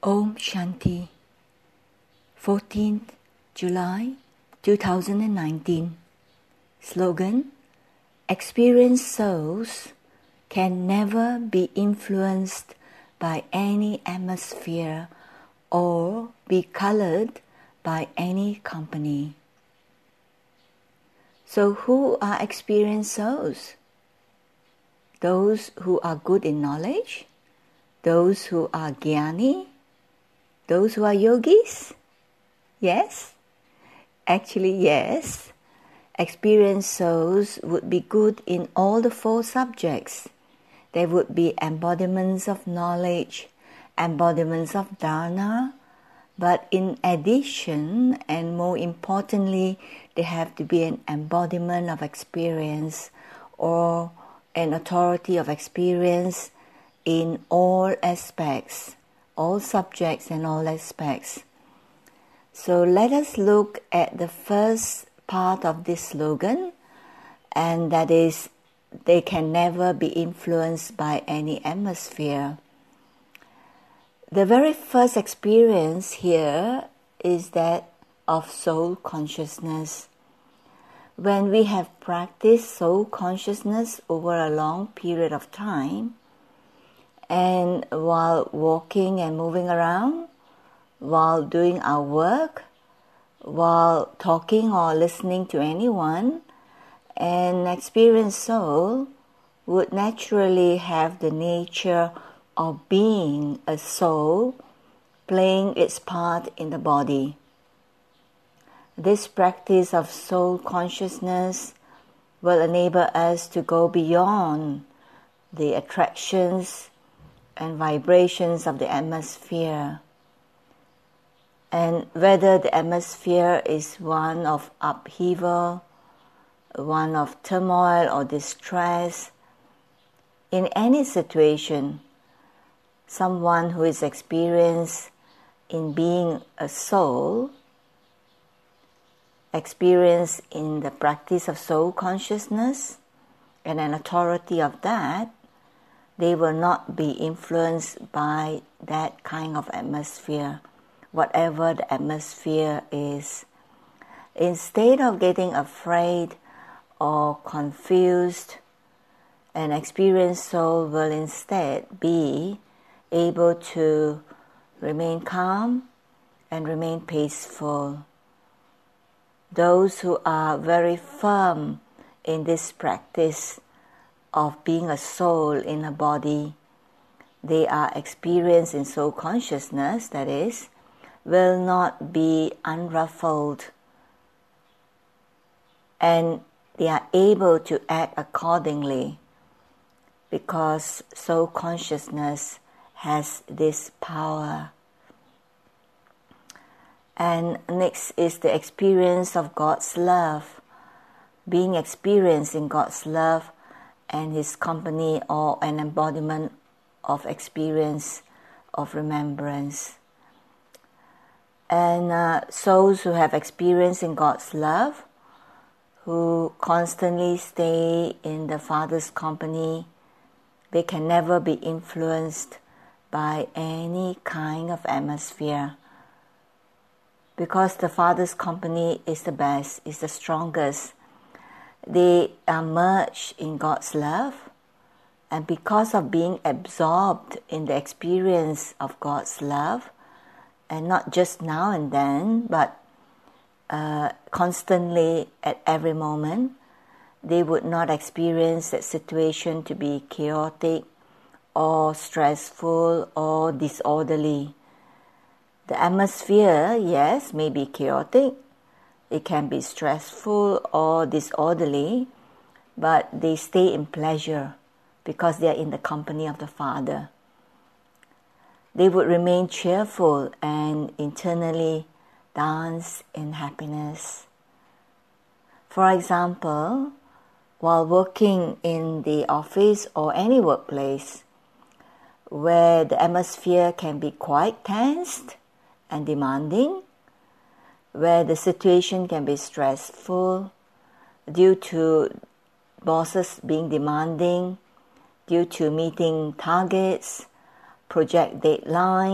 Om Shanti, 14th July 2019. Slogan: Experienced souls can never be influenced by any atmosphere or be colored by any company. So who are experienced souls? Those who are good in knowledge? Those who are jnani? Those who are yogis? Yes? Actually, yes. Experienced souls would be good in all the four subjects. They would be embodiments of knowledge, embodiments of dharana, but in addition, and more importantly, they have to be an embodiment of experience or an authority of experience in all aspects, all subjects and all aspects. So let us look at the first part of this slogan, and that is, they can never be influenced by any atmosphere. The very first experience here is that of soul consciousness. When we have practiced soul consciousness over a long period of time, and while walking and moving around, while doing our work, while talking or listening to anyone, an experienced soul would naturally have the nature of being a soul playing its part in the body. This practice of soul consciousness will enable us to go beyond the attractions and vibrations of the atmosphere. And whether the atmosphere is one of upheaval, one of turmoil or distress, in any situation, someone who is experienced in being a soul, experienced in the practice of soul consciousness, and an authority of that, they will not be influenced by that kind of atmosphere, whatever the atmosphere is. Instead of getting afraid or confused, an experienced soul will instead be able to remain calm and remain peaceful. Those who are very firm in this practice of being a soul in a body, they are experienced in soul consciousness, that is, will not be unruffled, and they are able to act accordingly because soul consciousness has this power. And next is the experience of God's love, being experienced in God's love and His company, or an embodiment of experience of remembrance. And souls who have experience in God's love, who constantly stay in the Father's company, they can never be influenced by any kind of atmosphere, because the Father's company is the best, is the strongest. They are merged in God's love, and because of being absorbed in the experience of God's love, and not just now and then, but constantly at every moment, they would not experience that situation to be chaotic or stressful or disorderly. The atmosphere, yes, may be chaotic, it can be stressful or disorderly, but they stay in pleasure because they are in the company of the Father. They would remain cheerful and internally dance in happiness. For example, while working in the office or any workplace where the atmosphere can be quite tensed and demanding, where the situation can be stressful due to bosses being demanding, due to meeting targets, project deadlines,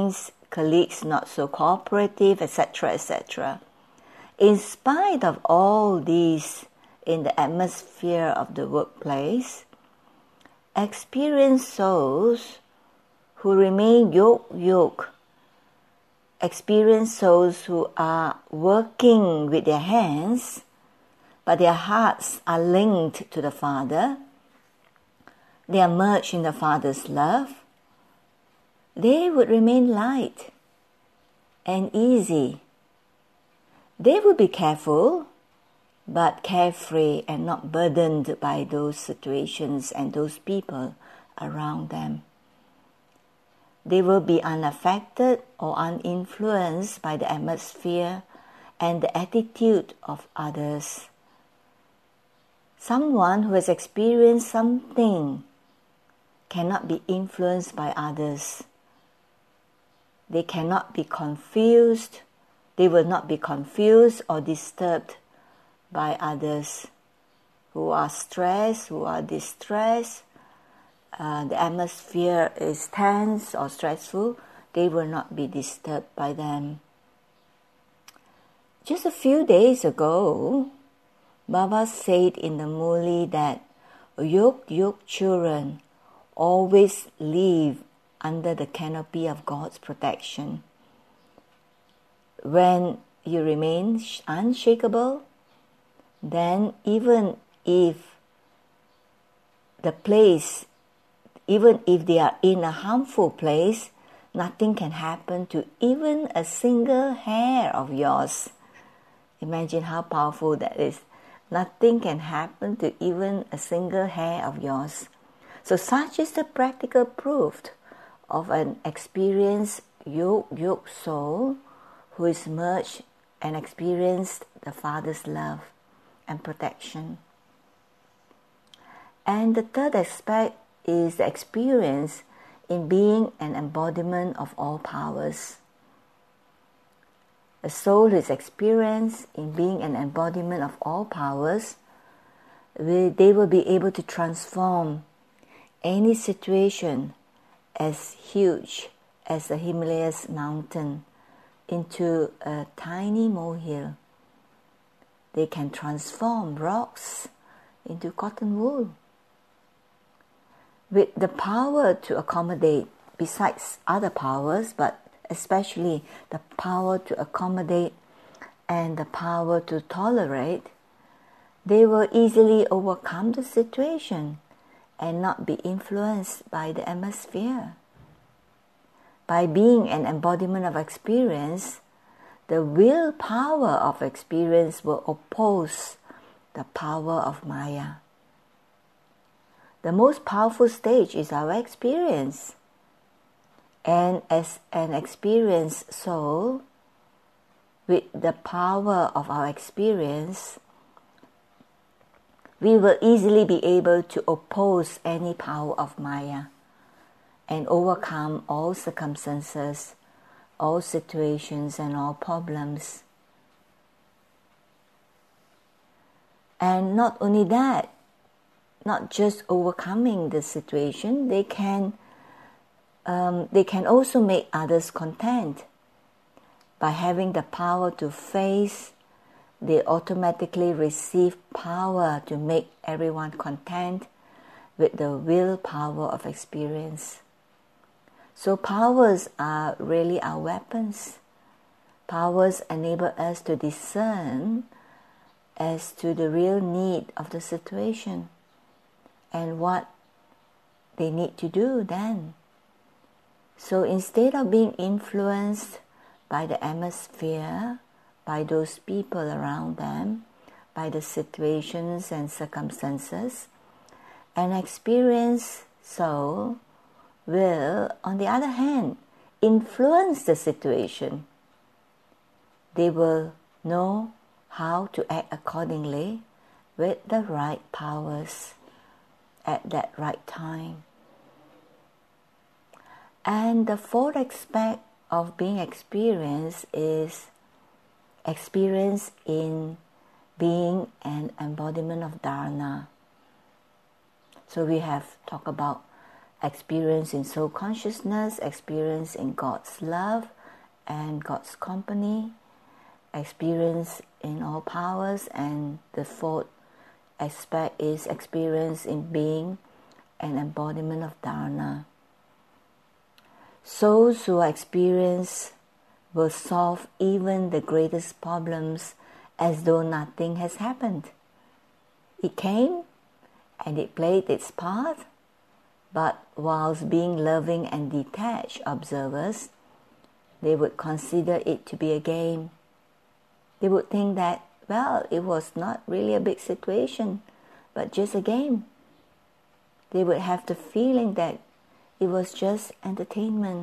colleagues not so cooperative, etc., etc. In spite of all these in the atmosphere of the workplace, experienced souls who remain yoke, experienced souls who are working with their hands, but their hearts are linked to the Father, they are merged in the Father's love, they would remain light and easy. They would be careful, but carefree and not burdened by those situations and those people around them. They will be unaffected or uninfluenced by the atmosphere and the attitude of others. Someone who has experienced something cannot be influenced by others. They cannot be confused. They will not be confused or disturbed by others who are stressed, who are distressed. The atmosphere is tense or stressful. They will not be disturbed by them. Just a few days ago, Baba said in the Murli that yoke children always live under the canopy of God's protection. When you remain unshakable, then even if they are in a harmful place, nothing can happen to even a single hair of yours. Imagine how powerful that is. Nothing can happen to even a single hair of yours. So such is the practical proof of an experienced yoke soul who is merged and experienced the Father's love and protection. And the third aspect is the experience in being an embodiment of all powers. A soul who is experienced in being an embodiment of all powers, they will be able to transform any situation as huge as the Himalayas mountain into a tiny molehill. They can transform rocks into cotton wool. With the power to accommodate, besides other powers, but especially the power to accommodate and the power to tolerate, they will easily overcome the situation and not be influenced by the atmosphere. By being an embodiment of experience, the willpower of experience will oppose the power of Maya. The most powerful stage is our experience. And as an experienced soul, with the power of our experience, we will easily be able to oppose any power of Maya and overcome all circumstances, all situations and all problems. And not only that, not just overcoming the situation, they can also make others content. By having the power to face, they automatically receive power to make everyone content with the willpower of experience. So powers are really our weapons. Powers enable us to discern as to the real need of the situation and what they need to do then. So instead of being influenced by the atmosphere, by those people around them, by the situations and circumstances, an experienced soul will, on the other hand, influence the situation. They will know how to act accordingly with the right powers at that right time. And the fourth aspect of being experienced is experience in being an embodiment of Dharana. So we have talked about experience in soul consciousness, experience in God's love, and God's company, experience in all powers, and the fourth aspect is experience in being an embodiment of Dharana. Souls who are experienced will solve even the greatest problems as though nothing has happened. It came and it played its part, but whilst being loving and detached observers, they would consider it to be a game. They would think that, well, it was not really a big situation, but just a game. They would have the feeling that it was just entertainment.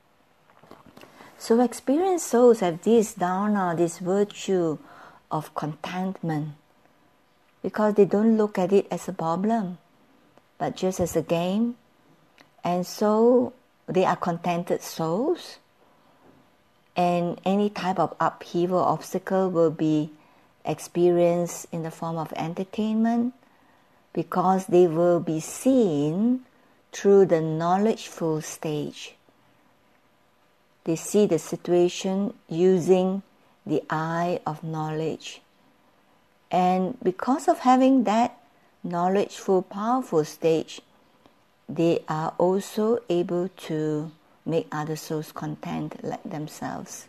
So experienced souls have this dharana, this virtue of contentment, because they don't look at it as a problem, but just as a game. And so they are contented souls, and any type of upheaval, obstacle will be experienced in the form of entertainment, because they will be seen through the knowledgeful stage. They see the situation using the eye of knowledge. And because of having that knowledgeful, powerful stage, they are also able to make other souls content like themselves.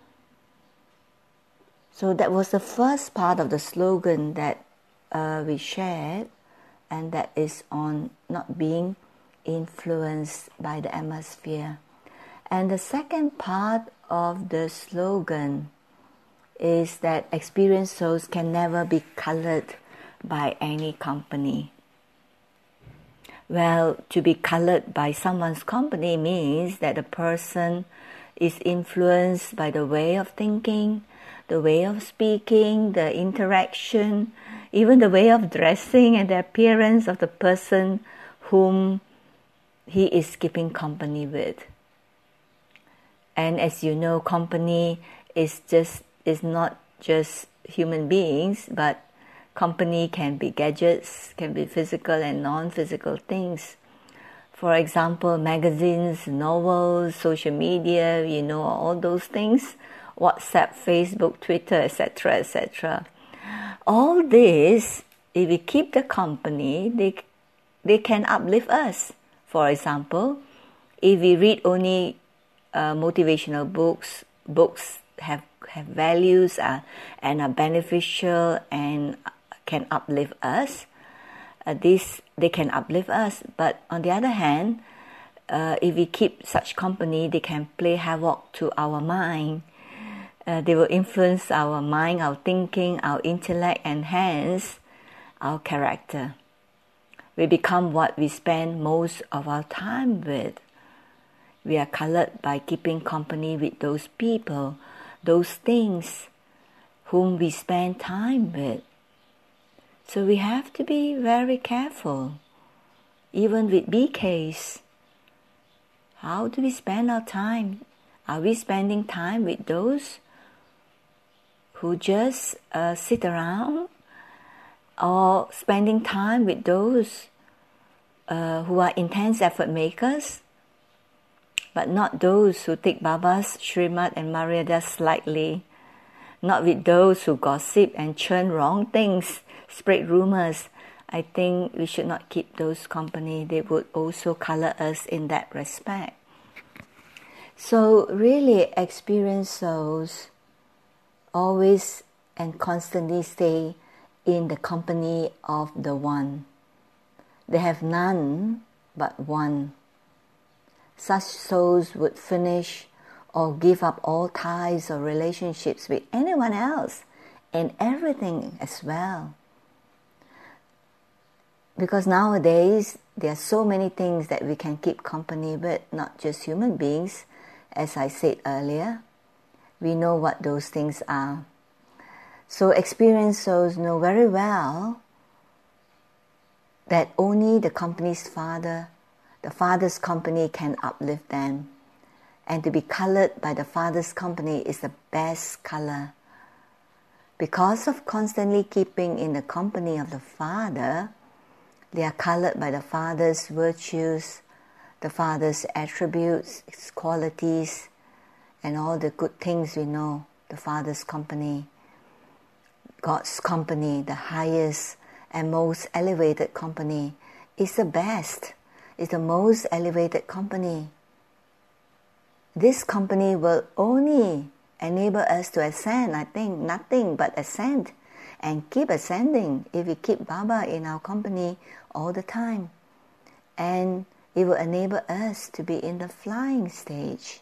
So that was the first part of the slogan that we shared, and that is on not being influenced by the atmosphere. And the second part of the slogan is that experienced souls can never be colored by any company. Well, to be colored by someone's company means that the person is influenced by the way of thinking, the way of speaking, the interaction, even the way of dressing and the appearance of the person whom he is keeping company with. And as you know, company is not just human beings, but company can be gadgets, can be physical and non-physical things. For example, magazines, novels, social media, all those things, WhatsApp, Facebook, Twitter, etc., etc. All this, if we keep the company, they can uplift us. For example, if we read only motivational books have values and are beneficial and can uplift us, they can uplift us. But on the other hand, if we keep such company, they can play havoc to our mind. They will influence our mind, our thinking, our intellect, and hence our character. We become what we spend most of our time with. We are colored by keeping company with those people, those things whom we spend time with. So we have to be very careful. Even with BKs, how do we spend our time? Are we spending time with those who just sit around, or spending time with those who are intense effort makers, but not those who take Baba's Srimad and Maryada slightly, not with those who gossip and churn wrong things, spread rumors? I think we should not keep those company. They would also color us in that respect. So really, experienced souls always and constantly stay in the company of the One. They have none but one. Such souls would finish or give up all ties or relationships with anyone else and everything as well. Because nowadays, there are so many things that we can keep company with, not just human beings, as I said earlier. We know what those things are. So experienced souls know very well that only the company's father, the Father's company, can uplift them. And to be colored by the Father's company is the best color. Because of constantly keeping in the company of the Father, they are colored by the Father's virtues, the Father's attributes, His qualities, and all the good things we know, the Father's company, God's company, the highest and most elevated company, is the best, is the most elevated company. This company will only enable us to ascend, I think, nothing but ascend, and keep ascending if we keep Baba in our company all the time. And it will enable us to be in the flying stage.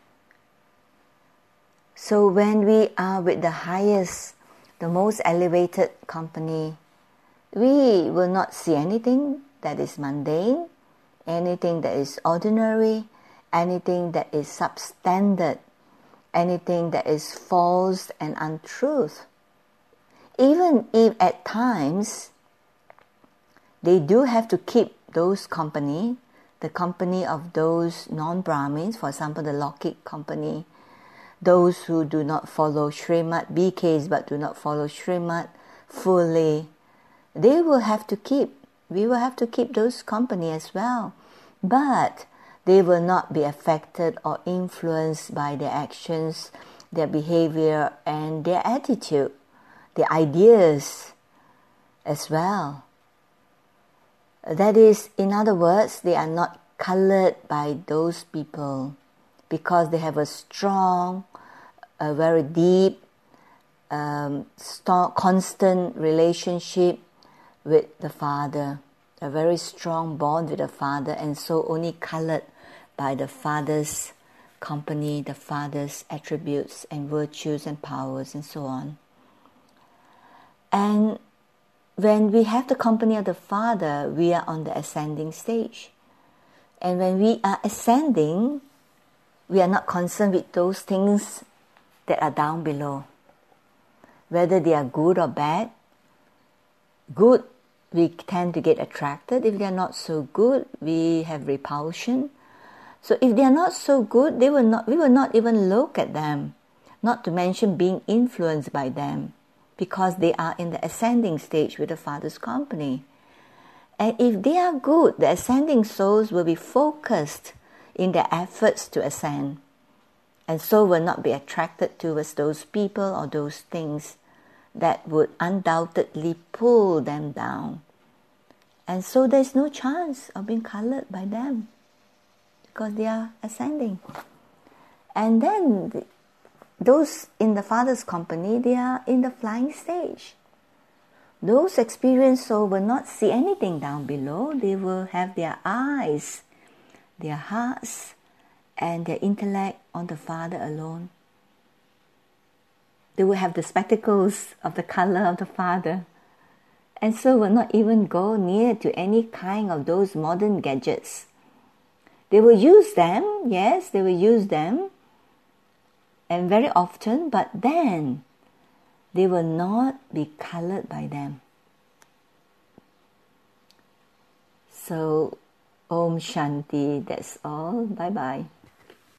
So when we are with the highest, the most elevated company, we will not see anything that is mundane, anything that is ordinary, anything that is substandard, anything that is false and untruth. Even if at times they do have to keep those company, the company of those non-Brahmins, for example the Lokik company, those who do not follow Srimad, BKs but do not follow Srimad fully, they will have to keep, we will have to keep those company as well. But they will not be affected or influenced by their actions, their behavior and their attitude, their ideas as well. That is, in other words, they are not colored by those people because they have a strong, a very deep, constant relationship with the Father, a very strong bond with the Father, and so only colored by the Father's company, the Father's attributes and virtues and powers and so on. And when we have the company of the Father, we are on the ascending stage. And when we are ascending, we are not concerned with those things that are down below. Whether they are good or bad. Good, we tend to get attracted. If they are not so good, we have repulsion. So if they are not so good, we will not even look at them, not to mention being influenced by them, because they are in the ascending stage with the Father's company. And if they are good, the ascending souls will be focused in their efforts to ascend, and so will not be attracted towards those people or those things that would undoubtedly pull them down. And so there's no chance of being colored by them, because they are ascending. And then those in the Father's company, they are in the flying stage. Those experienced souls will not see anything down below. They will have their eyes, their hearts, and their intellect on the Father alone. They will have the spectacles of the color of the Father, and so will not even go near to any kind of those modern gadgets. They will use them, yes, they will use them, and very often, but then they will not be colored by them. So, Om Shanti, that's all. Bye-bye.